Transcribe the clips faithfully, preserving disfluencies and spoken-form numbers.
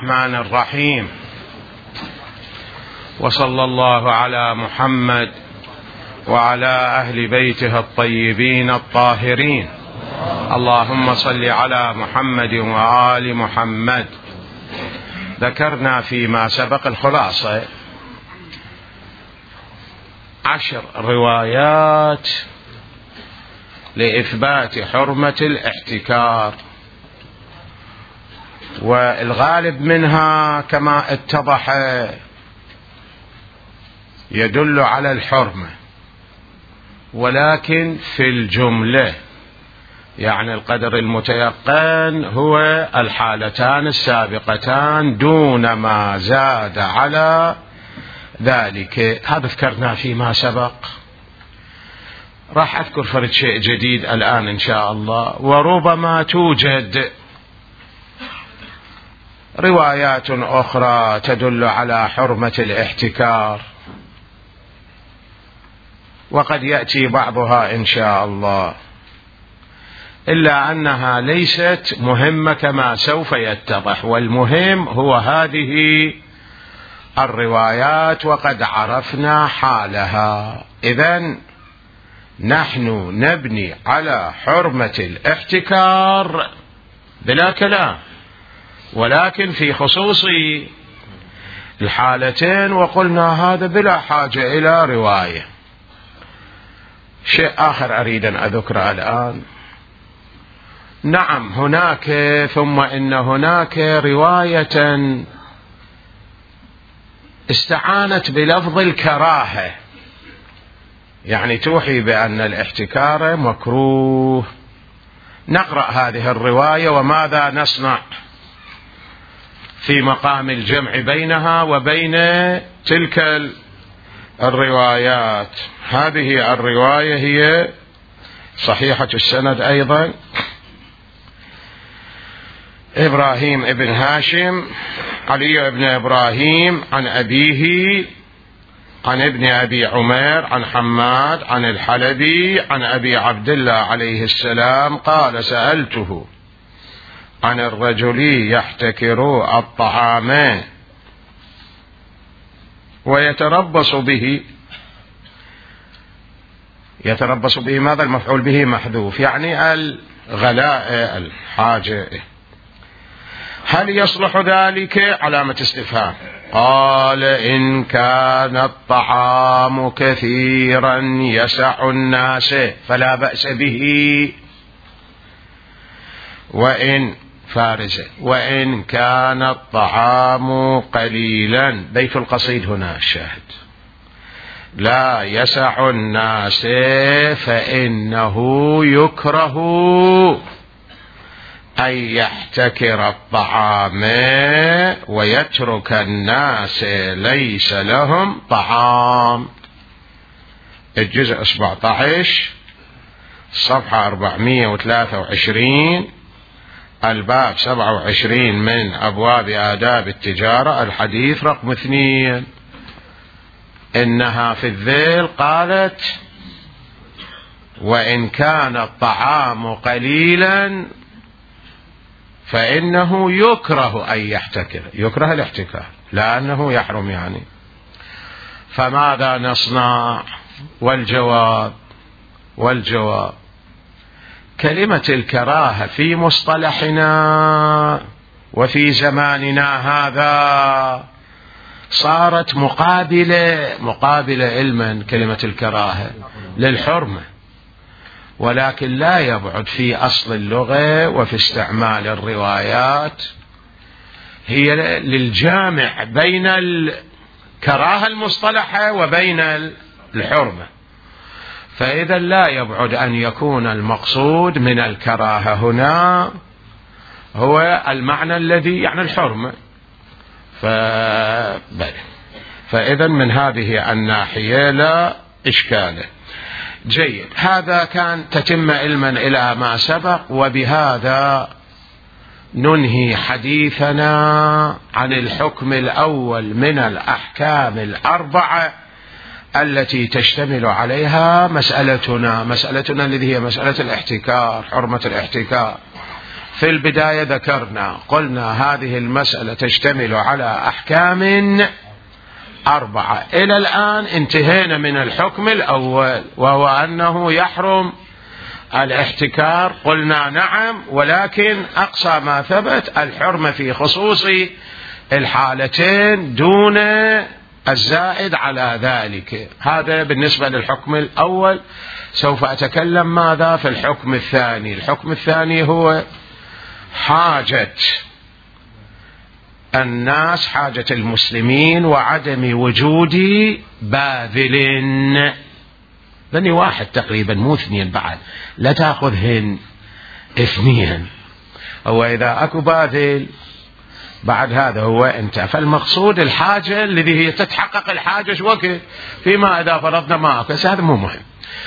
الرحمن الرحيم. وصلى الله على محمد وعلى أهل بيته الطيبين الطاهرين. اللهم صل على محمد وآل محمد. ذكرنا فيما سبق الخلاصة عشر روايات لإثبات حرمة الاحتكار، والغالب منها كما اتضح يدل على الحرمة، ولكن في الجملة يعني القدر المتيقن هو الحالتان السابقتان دون ما زاد على ذلك. هذا ذكرنا فيما سبق. راح أذكر فرد شيء جديد الآن إن شاء الله. وربما توجد روايات أخرى تدل على حرمة الاحتكار، وقد يأتي بعضها إن شاء الله، إلا أنها ليست مهمة كما سوف يتضح، والمهم هو هذه الروايات وقد عرفنا حالها. إذن نحن نبني على حرمة الاحتكار بلا كلام، ولكن في خصوص الحالتين، وقلنا هذا بلا حاجة إلى رواية. شيء آخر أريد أن أذكره الآن. نعم هناك، ثم إن هناك رواية استعانت بلفظ الكراهة، يعني توحي بأن الاحتكار مكروه. نقرأ هذه الرواية وماذا نصنع في مقام الجمع بينها وبين تلك الروايات. هذه الرواية هي صحيحة السند أيضا. إبراهيم ابن هاشم، علي ابن إبراهيم عن أبيه عن ابن أبي عمير عن حماد عن الحلبي عن أبي عبد الله عليه السلام قال: سألته عن الرجل يحتكر الطعام ويتربص به. يتربص به ماذا؟ المفعول به محذوف، يعني الغلاء الحاجة. هل يصلح ذلك؟ علامة استفهام. قال: إن كان الطعام كثيرا يسع الناس فلا بأس به، وإن فارزة وإن كان الطعام قليلا. بيت القصيد هنا الشاهد: لا يسع الناس فإنه يكره أن يحتكر الطعام ويترك الناس ليس لهم طعام. الجزء سبعة عشر صفحة أربعمائة وثلاثة وعشرين، الباب سبعة وعشرين من أبواب آداب التجارة، الحديث رقم اثنين. إنها في الذيل قالت: وإن كان الطعام قليلا فإنه يكره أن يحتكر. يكره الاحتكار لأنه يحرم يعني. فماذا نصنع؟ والجواب والجواب كلمة الكراهة في مصطلحنا وفي زماننا هذا صارت مقابلة مقابلة علما كلمة الكراهة للحرمة، ولكن لا يبعد في أصل اللغة وفي استعمال الروايات هي للجامع بين الكراهة المصطلحة وبين الحرمة. فإذا لا يبعد أن يكون المقصود من الكراهة هنا هو المعنى الذي يعني الحرمة. فإذا من هذه الناحية لا إشكال. جيد، هذا كان تتم علما إلى ما سبق، وبهذا ننهي حديثنا عن الحكم الأول من الأحكام الأربعة التي تشتمل عليها مسألتنا مسألتنا التي هي مسألة الاحتكار، حرمة الاحتكار. في البداية ذكرنا قلنا هذه المسألة تشتمل على أحكام أربعة. إلى الآن انتهينا من الحكم الأول وهو أنه يحرم الاحتكار. قلنا نعم، ولكن أقصى ما ثبت الحرمة في خصوص الحالتين دون الزائد على ذلك. هذا بالنسبة للحكم الأول. سوف أتكلم ماذا في الحكم الثاني. الحكم الثاني هو حاجة الناس، حاجة المسلمين، وعدم وجود باذل. لاني واحد تقريبا مو اثنين بعد، لا تأخذهن اثنين. هو إذا أكو باذل بعد هذا هو أنت. فالمقصود الحاجة الذي هي تتحقق الحاجة شو وقت، فيما إذا فرضنا ما أكو، هذا مو مهم.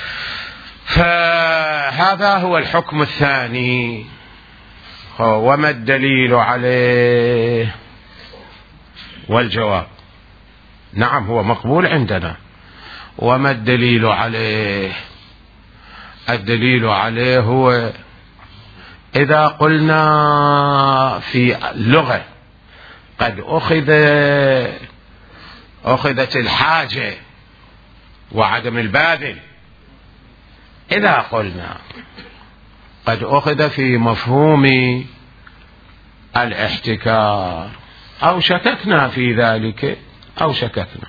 فهذا هو الحكم الثاني. وما الدليل عليه؟ والجواب نعم هو مقبول عندنا. وما الدليل عليه؟ الدليل عليه هو إذا قلنا في اللغة قد أخذ أخذت الحاجة وعدم الباذل، إذا قلنا قد أخذ في مفهوم الاحتكار أو شككنا في ذلك أو شككنا،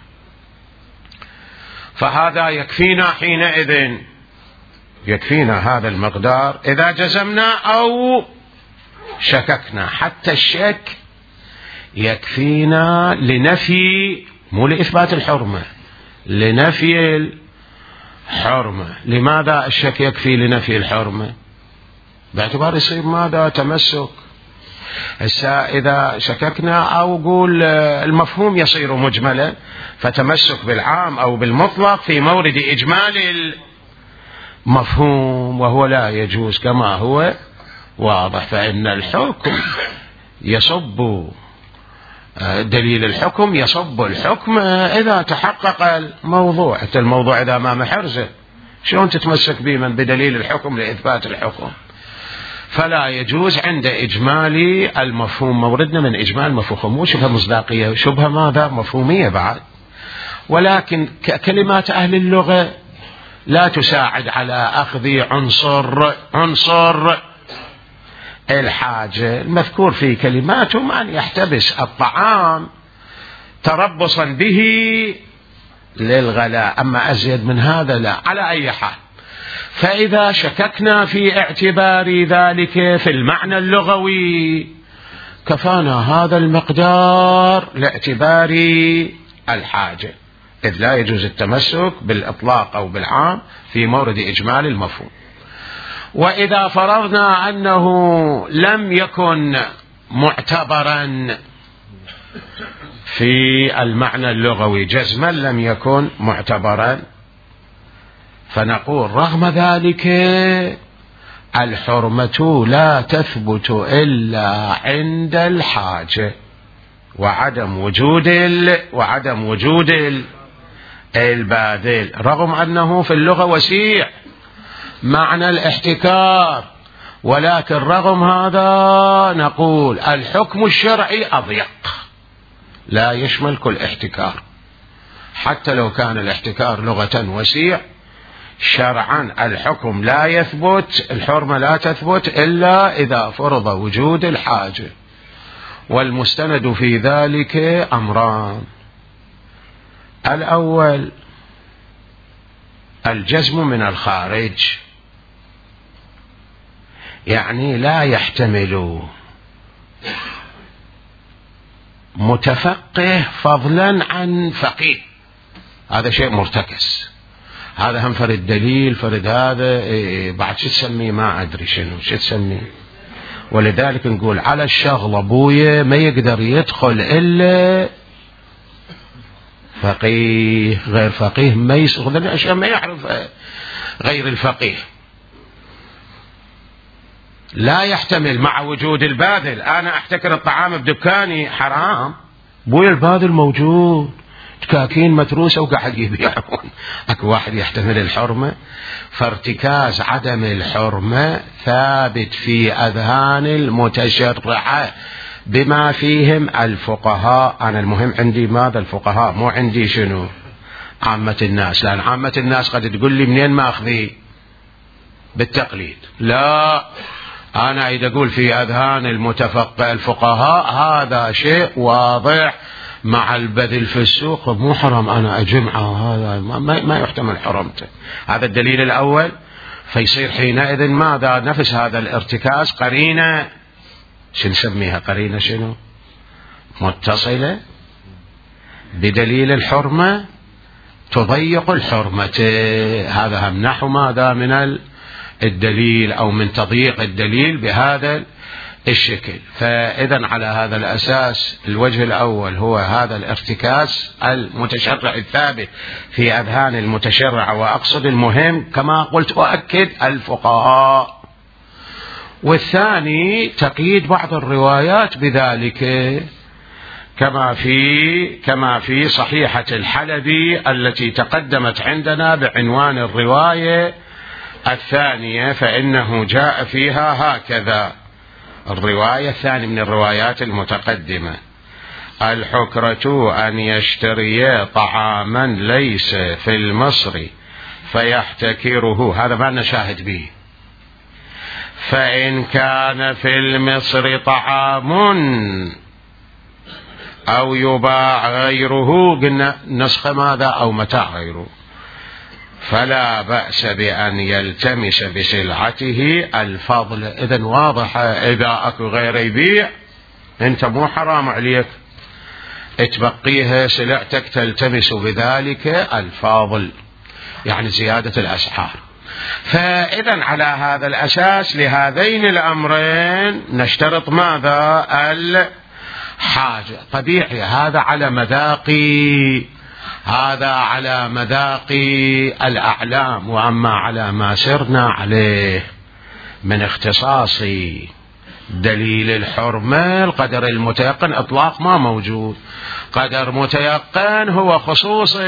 فهذا يكفينا حينئذ، يكفينا هذا المقدار إذا جزمنا أو شككنا. حتى الشك يكفينا لنفي، مو لإثبات الحرمة، لنفي الحرمة. لماذا الشك يكفي لنفي الحرمة؟ باعتبار يصير ماذا؟ تمسك. إذا شككنا أو قول المفهوم يصير مجملا، فتمسك بالعام أو بالمطلق في مورد إجمال المفهوم، وهو لا يجوز كما هو واضح. فإن الحكم يصب، دليل الحكم يصب الحكم إذا تحقق الموضوع. الموضوع إذا ما محرزه شلون تتمسك به من بدليل الحكم لإثبات الحكم؟ فلا يجوز عند إجمال المفهوم. موردنا من إجمال مفهوم، مو شبه مصداقية، شبه ماذا؟ مفهومية بعد. ولكن كلمات أهل اللغة لا تساعد على أخذ عنصر عنصر الحاجة. المذكور في كلماتهم أن يحتبس الطعام تربصا به للغلاء، أما أزيد من هذا لا. على أي حال، فإذا شككنا في اعتبار ذلك في المعنى اللغوي كفانا هذا المقدار لاعتبار الحاجة، إذ لا يجوز التمسك بالإطلاق أو بالعام في مورد إجمال المفهوم. وإذا فرضنا أنه لم يكن معتبرا في المعنى اللغوي جزما، لم يكن معتبرا، فنقول رغم ذلك الحرمة لا تثبت إلا عند الحاجة وعدم وجود ال... وعدم وجود ال... الباذل، رغم أنه في اللغة وسيع معنى الاحتكار، ولكن رغم هذا نقول الحكم الشرعي أضيق، لا يشمل كل احتكار. حتى لو كان الاحتكار لغة وسيع، شرعا الحكم لا يثبت، الحرمة لا تثبت إلا إذا فرض وجود الحاجة. والمستند في ذلك أمران: الأول الجزم من الخارج، يعني لا يحتمل متفقه فضلا عن فقيه، هذا شيء مرتكز. هذا هم فرد دليل، فرد هذا إيه بعد شو تسميه ما أدري شنو شو تسميه. ولذلك نقول على الشغل أبويا ما يقدر يدخل إلا فقيه، غير فقيه ما يسخذ الأشياء، ما يعرف غير الفقيه. لا يحتمل مع وجود الباذل. أنا أحتكر الطعام بدكاني حرام، بويا الباذل موجود، تكاكين متروسة وقاعد يبيعون. اكو واحد يحتمل الحرمة؟ فارتكاز عدم الحرمة ثابت في أذهان المتشرعة بما فيهم الفقهاء. أنا المهم عندي ماذا؟ الفقهاء، مو عندي شنو عامة الناس، لأن عامة الناس قد تقول لي منين ما أخذي بالتقليد. لا، أنا إذا أقول في أذهان المتفقه الفقهاء هذا شيء واضح مع البذل في السوق مو حرام أنا أجمعه، هذا ما, ما يحتمل حرمته. هذا الدليل الأول. فيصير حينئذ ماذا؟ نفس هذا الارتكاز قرينة، شو نسميها؟ قرينة شنو؟ متصلة بدليل الحرمة تضيق الحرمة. هذا هم نحو ماذا؟ من الدليل أو من تضييق الدليل بهذا الشكل. فإذا على هذا الأساس الوجه الأول هو هذا الارتكاز المتشرع الثابت في أذهان المتشرع، وأقصد المهم كما قلت أؤكد الفقهاء. والثاني تقييد بعض الروايات بذلك كما في كما في صحيحة الحلبي التي تقدمت عندنا بعنوان الرواية الثانية، فإنه جاء فيها هكذا. الرواية الثانية من الروايات المتقدمة: الحكرة أن يشتري طعاما ليس في المصر فيحتكره، هذا ما نشاهد به، فإن كان في المصر طعام أو يباع غيره، قلنا نسخ ماذا؟ أو متاع غيره، فلا بأس بأن يلتمس بسلعته الفضل. إذن واضح، إذا أكو غير يبيع أنت مو حرام عليك تبقيها سلعتك تلتمس بذلك الفاضل، يعني زيادة الأسعار. فإذا على هذا الأساس لهذين الأمرين نشترط ماذا؟ الحاجة. طبيعي هذا على مذاقي، هذا على مذاقي الأعلام، وأما على ما سرنا عليه من اختصاصي دليل الحرمة القدر المتيقن إطلاق ما موجود. قدر متيقن هو خصوص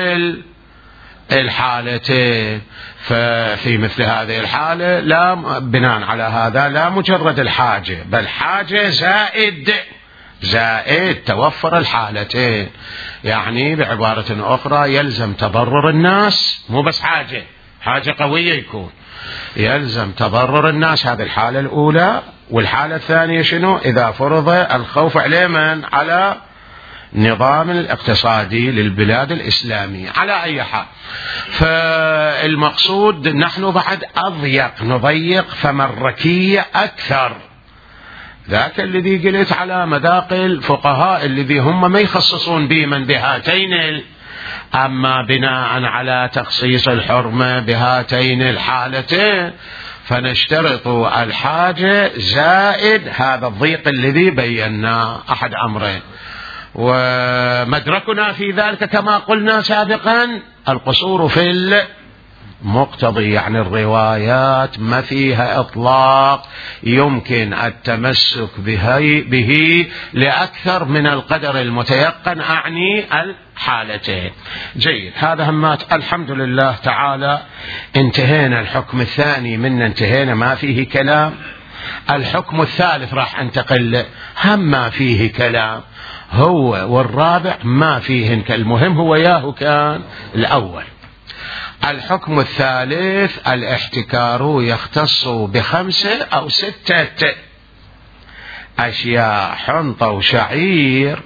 الحالتين. ففي مثل هذه الحالة لا، بناء على هذا لا مجرد الحاجة، بل حاجة زائد زائد توفر الحالتين. يعني بعبارة أخرى يلزم تضرر الناس، مو بس حاجة حاجة قوية يكون، يلزم تضرر الناس، هذه الحالة الأولى. والحالة الثانية شنو؟ إذا فرض الخوف عليه من؟ على نظام الاقتصادي للبلاد الإسلامية. على أي حال، فالمقصود نحن بعد أضيق، نضيق فمركية أكثر. ذاك الذي قلت على مذاق الفقهاء الذي هم ما يخصصون بمن بهاتين، أما بناء على تخصيص الحرمة بهاتين الحالتين فنشترط الحاجة زائد هذا الضيق الذي بيناه، أحد أمرين. ومدركنا في ذلك كما قلنا سابقا القصور في المقتضي، يعني الروايات ما فيها إطلاق يمكن التمسك به, به لأكثر من القدر المتيقن، أعني الحالتين. جيد، هذا همات الحمد لله تعالى انتهينا. الحكم الثاني منا انتهينا، ما فيه كلام. الحكم الثالث راح انتقل، هم ما فيه كلام هو، والرابع ما فيه. المهم هو ياهو كان الأول. الحكم الثالث الاحتكار يختص بخمسة أو ستة أشياء: حنطة وشعير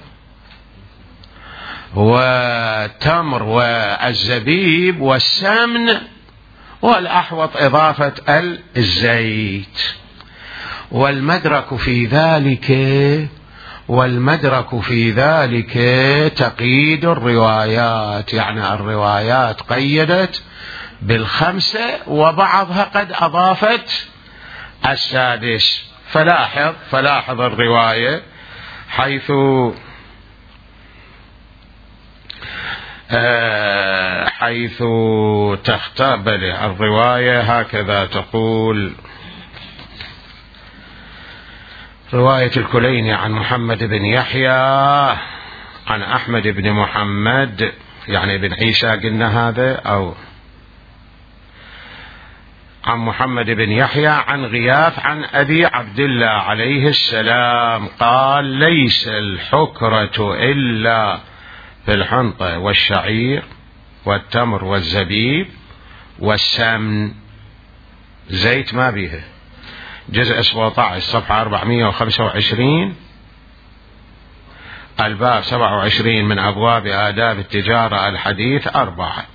وتمر والزبيب والسمن، والأحوط إضافة الزيت. والمدرك في ذلك والمدرك في ذلك تقييد الروايات، يعني الروايات قيدت بالخمسة وبعضها قد أضافت السادس. فلاحظ فلاحظ الرواية حيث آه حيث تختبل الرواية هكذا تقول: رواية الكليني عن محمد بن يحيى عن أحمد بن محمد يعني ابن عيسى قلنا هذا، أو عن محمد بن يحيى عن غياث عن أبي عبد الله عليه السلام قال: ليس الحكرة إلا في الحنطة والشعير والتمر والزبيب والسمن، زيت ما بيها. جزء سبعة عشر صفحة أربعمائة وخمسة وعشرين، الباب سبعة وعشرين من أبواب آداب التجارة الحديث أربعة.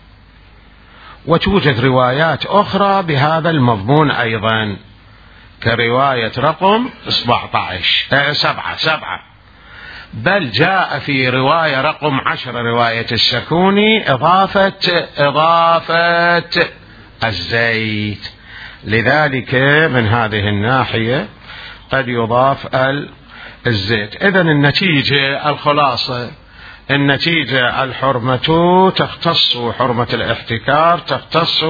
وتوجد روايات أخرى بهذا المضمون أيضا، كرواية رقم سبعة عشر سبعة سبعة بل جاء في رواية رقم عشر رواية السكوني إضافة إضافة الزيت. لذلك من هذه الناحية قد يضاف الزيت. إذن النتيجة الخلاصة، النتيجة الحرمة تختص، حرمة الاحتكار تختص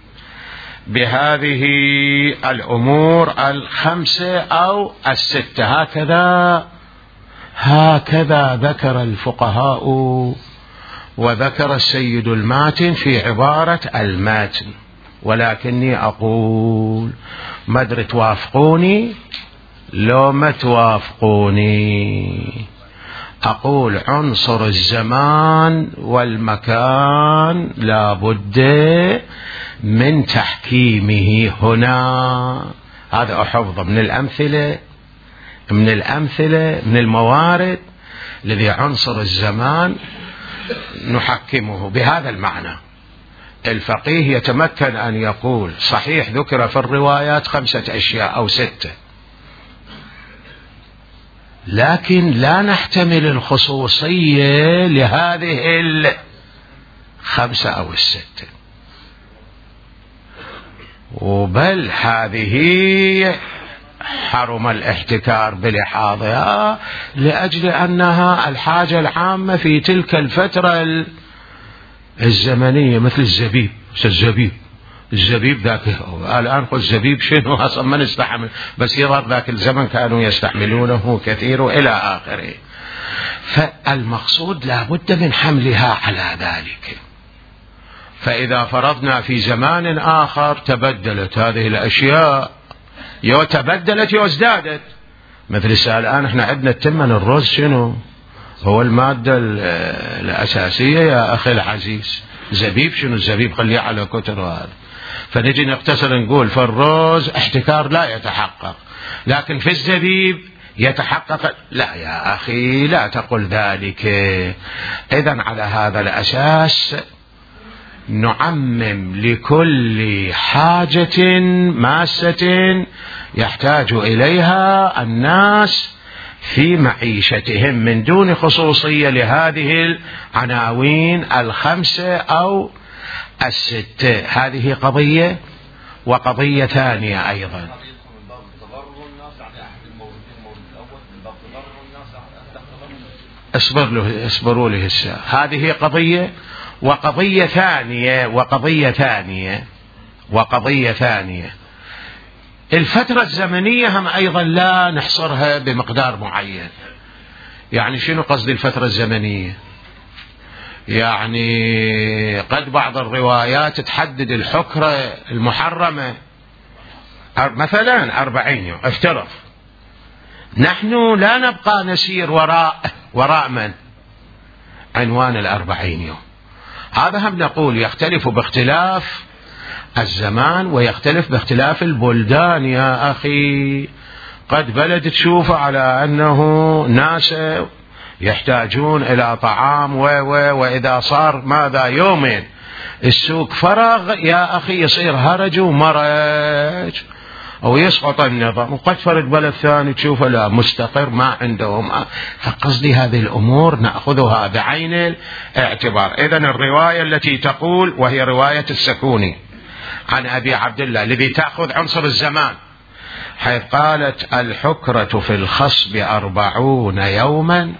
بهذه الأمور الخمسة أو الستة. هكذا هكذا ذكر الفقهاء وذكر السيد الماتن في عبارة الماتن. ولكني أقول ما أدري توافقوني لو ما توافقوني، أقول عنصر الزمان والمكان لا بد من تحكيمه هنا. هذا أحفظه من الأمثلة من الأمثلة من الموارد الذي عنصر الزمان نحكمه بهذا المعنى. الفقيه يتمكن أن يقول صحيح ذكر في الروايات خمسة أشياء أو ستة، لكن لا نحتمل الخصوصية لهذه الخمسة أو الستة، وبل هذه حرم الاحتكار بلحاظها لأجل أنها الحاجة العامة في تلك الفترة الزمنية، مثل الزبيب. الزبيب الزبيب ذاك الآن خذ الزبيب شنو أصلا ما نستحمل، بس يظهر ذاك الزمن كانوا يستحملونه كثير وإلى آخره. فالمقصود لا بد من حملها على ذلك. فإذا فرضنا في زمان آخر تبدلت هذه الأشياء، يو تبدلت يو ازدادت. مثل الآن احنا عندنا التمن الرز شنو هو المادة الأساسية يا أخي العزيز. زبيب شنو الزبيب خليه على كتر هذا. فنجي نقتصر نقول في الرز احتكار لا يتحقق، لكن في الزبيب يتحقق. لا يا أخي لا تقل ذلك. إذن على هذا الأساس نعمم لكل حاجة ماسة يحتاج إليها الناس في معيشتهم من دون خصوصية لهذه العناوين الخمسة أو الستة. هذه قضية. وقضية ثانية أيضا، اصبر له اصبروا له الساعة. هذه قضية. وقضية ثانية وقضية ثانية وقضية ثانية الفترة الزمنية هم أيضا لا نحصرها بمقدار معين. يعني شنو قصد الفترة الزمنية؟ يعني قد بعض الروايات تحدد الحكرة المحرمة مثلا أربعين يوم افترض. نحن لا نبقى نسير وراء وراء من عنوان الأربعين يوم. هذا هم نقول يختلف باختلاف الزمان ويختلف باختلاف البلدان يا أخي. قد بلد تشوف على أنه ناس يحتاجون إلى طعام و و وإذا صار ماذا يومين السوق فرغ يا أخي يصير هرج ومرج أو يسقط النظام. وقد فرد بلد ثاني تشوفه لا مستقر ما عندهم. فقصدي هذه الأمور نأخذها بعين الاعتبار. إذن الرواية التي تقول وهي رواية السكوني عن أبي عبد الله الذي تأخذ عنصر الزمان، حيث قالت الحكرة في الخصب أربعون يوما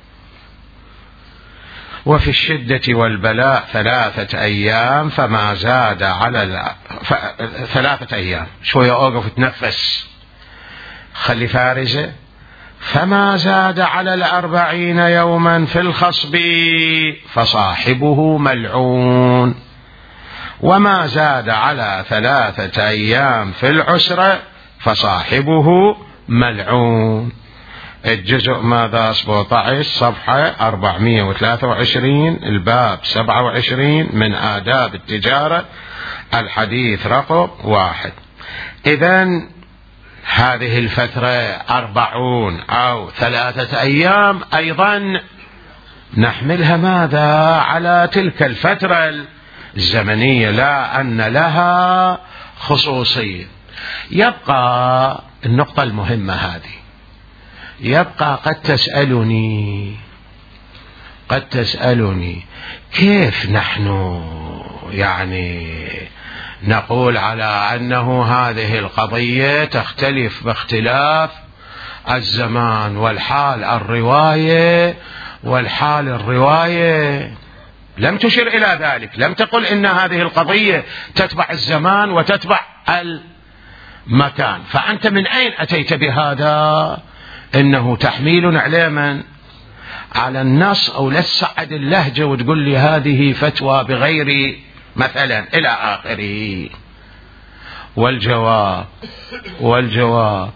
وفي الشدة والبلاء ثلاثة أيام فما زاد على ال... ف... ثلاثة أيام. شوية أوقف تنفس خلي فارزة. فما زاد على الأربعين يوما في الخصب فصاحبه ملعون، وما زاد على ثلاثة أيام في العسرة فصاحبه ملعون. الجزء ماذا؟ سبعة عشر، صفحة أربعمائة وثلاثة وعشرين، الباب سبعة وعشرين من آداب التجارة، الحديث رقم واحد. إذن هذه الفترة أربعون أو ثلاثة أيام أيضا نحملها ماذا؟ على تلك الفترة الزمنية، لا أن لها خصوصية. يبقى النقطة المهمة هذه، يبقى قد تسألني قد تسألني كيف نحن يعني نقول على أنه هذه القضية تختلف باختلاف الزمان والحال الرواية والحال الرواية؟ لم تشر إلى ذلك، لم تقل إن هذه القضية تتبع الزمان وتتبع المكان. فأنت من أين أتيت بهذا؟ إنه تحميل على من؟ على النص، أو لسعد اللهجة وتقول لي هذه فتوى بغير مثلا إلى آخره. والجواب والجواب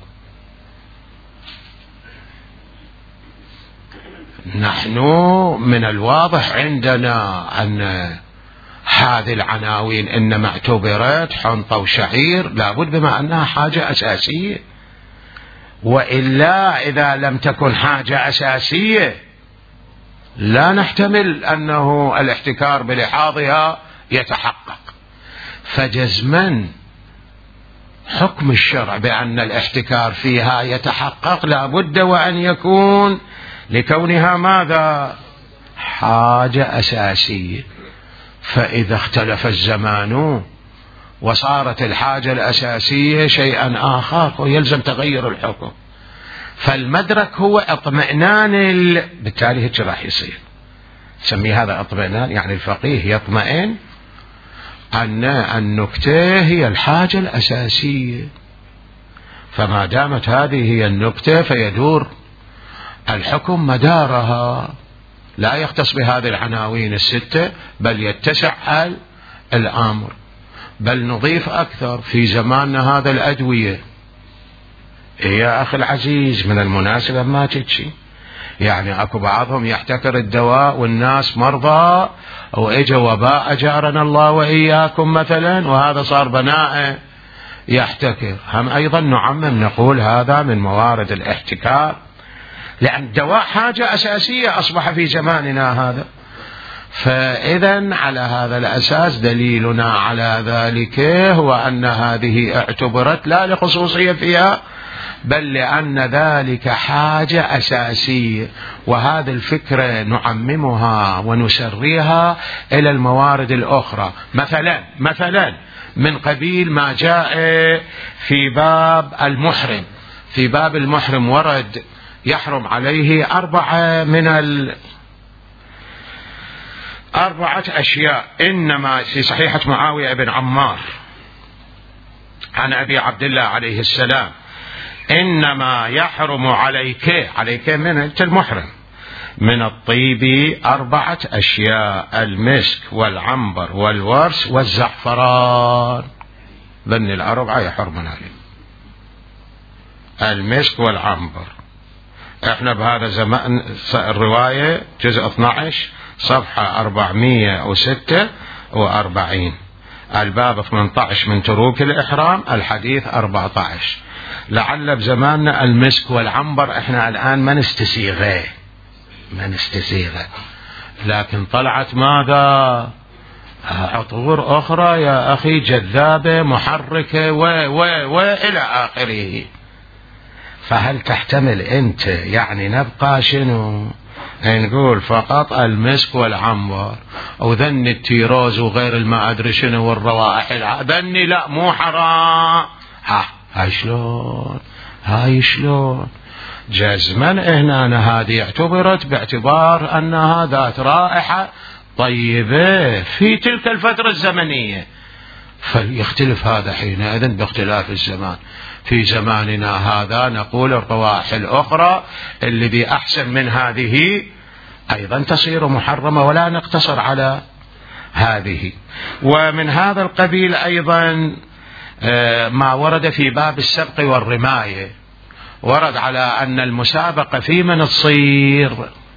نحن من الواضح عندنا أن هذه العناوين إنما اعتبرت حنطة وشعير، لابد بما أنها حاجة أساسية، وإلا إذا لم تكن حاجة أساسية لا نحتمل أنه الاحتكار بلحاظها يتحقق. فجزما حكم الشرع بأن الاحتكار فيها يتحقق لابد وأن يكون لكونها ماذا؟ حاجة أساسية. فإذا اختلف الزمان وصارت الحاجة الأساسية شيئا آخر ويلزم تغير الحكم. فالمدرك هو اطمئنان ال... بالتالي هيك راح يصير، سمي هذا اطمئنان، يعني الفقيه يطمئن أن النكتة هي الحاجة الأساسية، فما دامت هذه هي النكتة فيدور الحكم مدارها، لا يختص بهذه العناوين الستة بل يتسع الأمر. بل نضيف أكثر، في زماننا هذا الأدوية يا أخي العزيز من المناسبة ما تتشي، يعني أكو بعضهم يحتكر الدواء والناس مرضى وإجا وباء أجارنا الله وإياكم مثلا، وهذا صار بناء يحتكر. هم أيضا نعمم نقول هذا من موارد الاحتكار، لأن الدواء حاجة أساسية أصبح في زماننا هذا. فإذا على هذا الأساس دليلنا على ذلك هو أن هذه اعتبرت لا لخصوصية فيها بل لأن ذلك حاجة أساسية، وهذه الفكرة نعممها ونسريها إلى الموارد الأخرى. مثلا مثلا من قبيل ما جاء في باب المحرم، في باب المحرم ورد يحرم عليه أربعة من ال أربعة أشياء، إنما في صحيحة معاوية بن عمار عن أبي عبد الله عليه السلام: إنما يحرم عليك عليك من المحرم من الطيب أربعة أشياء: المسك والعنبر والورس والزعفران. ذن الأربعة يحرمون عليه، المسك والعنبر. احنا بهذا زمان الرواية جزء اثني عشر صفحة أربعمائة وستة وأربعين، الباب ثمانية عشر من تروك الإحرام، الحديث أربعة عشر. لعل بزماننا المسك والعنبر احنا الآن ما نستسيغه ما نستسيغه لكن طلعت ماذا؟ عطور أخرى يا أخي جذابة محركة و و و إلى آخره. فهل تحتمل أنت يعني نبقى شنو نقول فقط المسك والعنبر أو ذن التيروز وغير الما أدري شنو والروائح ذني لا مو حرام؟ ها هاي شلون هاي شلون جزما هنا هذه اعتبرت باعتبار أنها ذات رائحة طيبة في تلك الفترة الزمنية، فيختلف هذا حينئذ باختلاف الزمان. في زماننا هذا نقول الروائح الأخرى اللي بأحسن من هذه أيضا تصير محرمة، ولا نقتصر على هذه. ومن هذا القبيل أيضا ما ورد في باب السبق والرماية، ورد على أن المسابقة في من تصير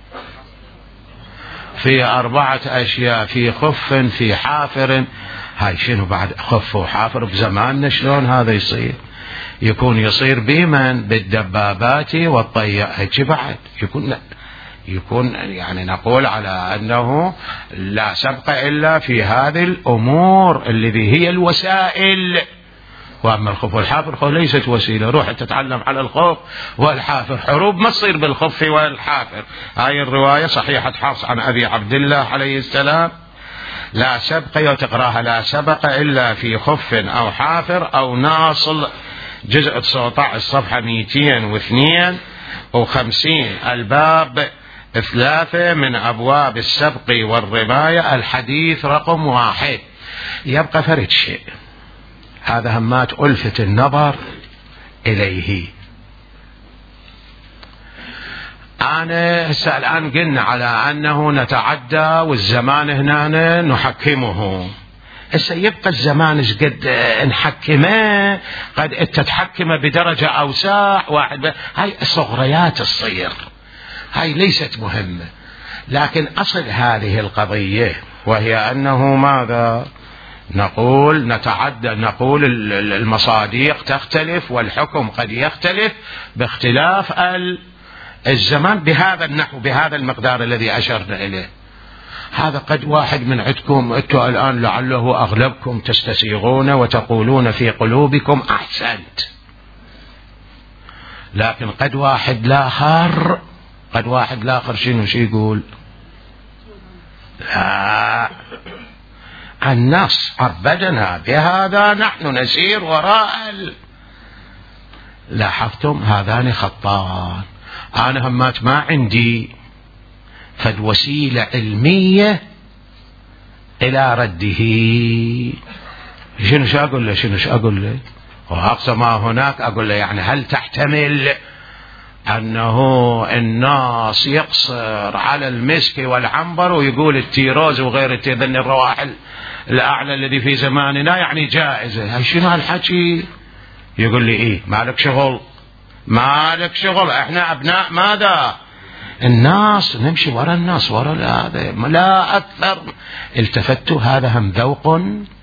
في أربعة أشياء، في خف، في حافر. هاي شنو بعد خف وحافر بزماننا؟ شلون هذا يصير؟ يكون يصير بمن؟ بالدبابات والطيارات. بعد يكون يكون يعني نقول على أنه لا سبق إلا في هذه الأمور التي هي الوسائل. وأما الخف والحافر الخوف ليست وسيلة. روح تتعلم على الخوف والحافر، حروب ما تصير بالخف والحافر. هاي الرواية صحيحة حفص عن أبي عبد الله عليه السلام، لا سبق، وتقراها لا سبق إلا في خف أو حافر أو ناصل، جزء تسعة عشر صفحة مئتين واثنين وخمسين، الباب ثلاثة من أبواب السبق والرماية، الحديث رقم واحد. يبقى فرد شيء، هذا همات ألفت النظر إليه. أنا هسه الآن قلنا على أنه نتعدى والزمان هنا نحكمه. هسه يبقى الزمان ايش قد نحكمه؟ قد تتحكمه بدرجة أوسع واحد. هاي صغريات الصير، هاي ليست مهمة. لكن أصل هذه القضية وهي أنه ماذا نقول؟ نتعدى، نقول المصادق تختلف والحكم قد يختلف باختلاف الزمان بهذا النحو، بهذا المقدار الذي أشرنا إليه. هذا قد واحد من عندكم أنتم الآن لعله أغلبكم تستسيغون وتقولون في قلوبكم أحسنت، لكن قد واحد لاخر قد واحد لاخر شنو شي يقول؟ لا، النص عبدنا بهذا، نحن نسير وراء ال... لاحظتم هذان خطان. أنا همات ما عندي فد وسيلة علمية إلى رده. شنو شو أقول له؟ شنو شو أقول له؟ وأقصى ما هناك أقول له يعني هل تحتمل أنه الناس يقصر على المسك والعنبر ويقول التيروز وغير التيذن الروائح الأعلى الذي في زماننا يعني جائزة؟ شنو هالحكي؟ يقول لي إيه مالك شغل، مالك شغل، احنا أبناء ماذا؟ الناس، نمشي وراء الناس، وراء هذا لا أكثر. التفتوا، هذا هم ذوق،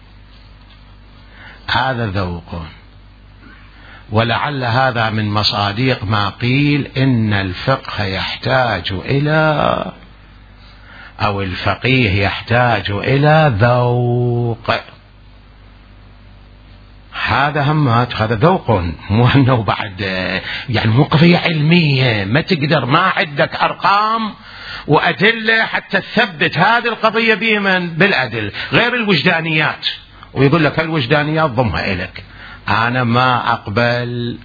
هذا ذوق. ولعل هذا من مصادق ما قيل إن الفقه يحتاج إلى، أو الفقيه يحتاج إلى ذوق. هذا همات، هذا ذوق، مو أنه بعد يعني مو قضية علمية ما تقدر، ما عندك أرقام وأدلة حتى تثبت هذه القضية بمن؟ بالأدلة، غير الوجدانيات. ويقول لك الوجدانيات ضمها إليك، أنا ما أقبل.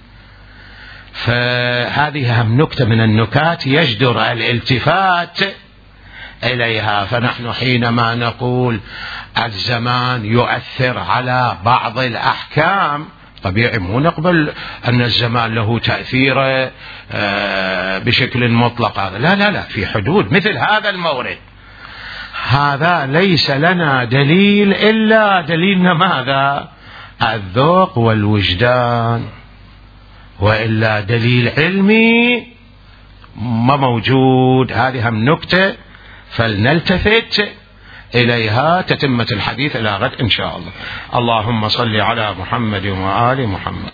فهذه هم نكتة من النكات يجدر الالتفات إليها. فنحن حينما نقول الزمان يؤثر على بعض الأحكام، طبيعي مو نقبل أن الزمان له تأثير بشكل مطلق. هذا لا لا لا، في حدود مثل هذا المورد. هذا ليس لنا دليل إلا دليلنا ماذا؟ الذوق والوجدان، وإلا دليل علمي ما موجود. هذه هم نكتة فلنلتفت إليها. تتمة الحديث إلى غد إن شاء الله. اللهم صل على محمد وآل محمد.